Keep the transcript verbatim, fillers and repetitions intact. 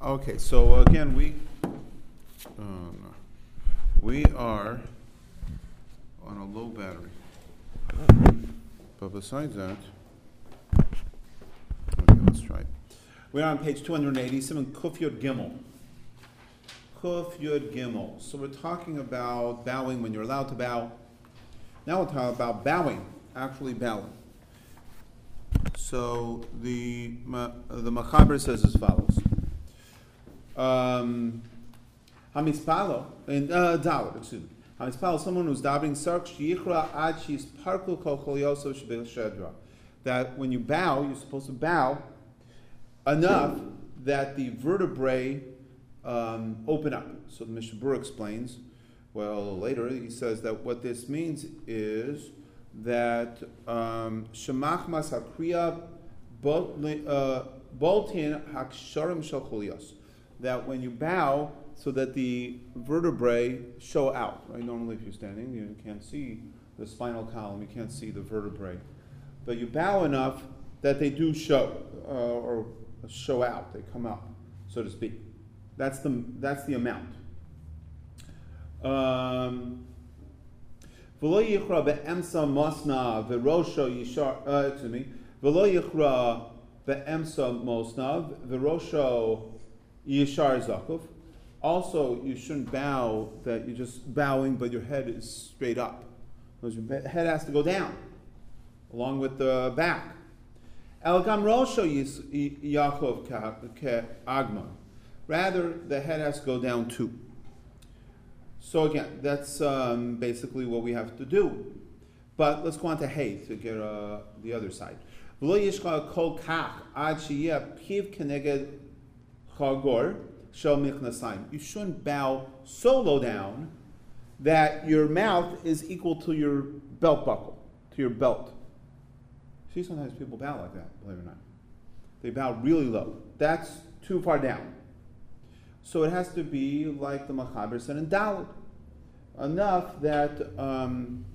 Okay, so again, we um, we are on a low battery, but besides that, okay, let's try it. We're on page two hundred eighty-seven, Kuf Yod Gimel. Kuf Yod Gimel. So we're talking about bowing when you're allowed to bow. Now we're talking about bowing, actually bowing. So the the Machaber says as follows. Um, Hamispalo, and uh, Dawud, excuse me. Hamispalo, someone who's davening sark shichra ad shis parkul kol cholioso shebel shedra. That when you bow, you're supposed to bow enough that the vertebrae um, open up. So the Mishnah Berurah explains. Well, later he says that what this means is that shemach mas hakriya boltin haksharim shel cholios. That when you bow, so that the vertebrae show out. Right? Normally, if you're standing, you can't see the spinal column, you can't see the vertebrae, but you bow enough that they do show uh, or show out. They come up, so to speak. That's the that's the amount. Um, V'lo yichra be'emsa mosna v'rosho yishar. Uh, excuse me. V'lo yichra be'emsa mosna v'rosho yishar zakuf. Also, you shouldn't bow that you're just bowing, but your head is straight up. Because your head has to go down, along with the back. El gam rosho Yaakov ke'agma. Rather, the head has to go down too. So again, that's um, basically what we have to do. But let's go on to hay to get uh, the other side. You shouldn't bow so low down that your mouth is equal to your belt buckle, to your belt. See, sometimes people bow like that, believe it or not. They bow really low. That's too far down. So it has to be like the Machaber said in Dalet, enough that um,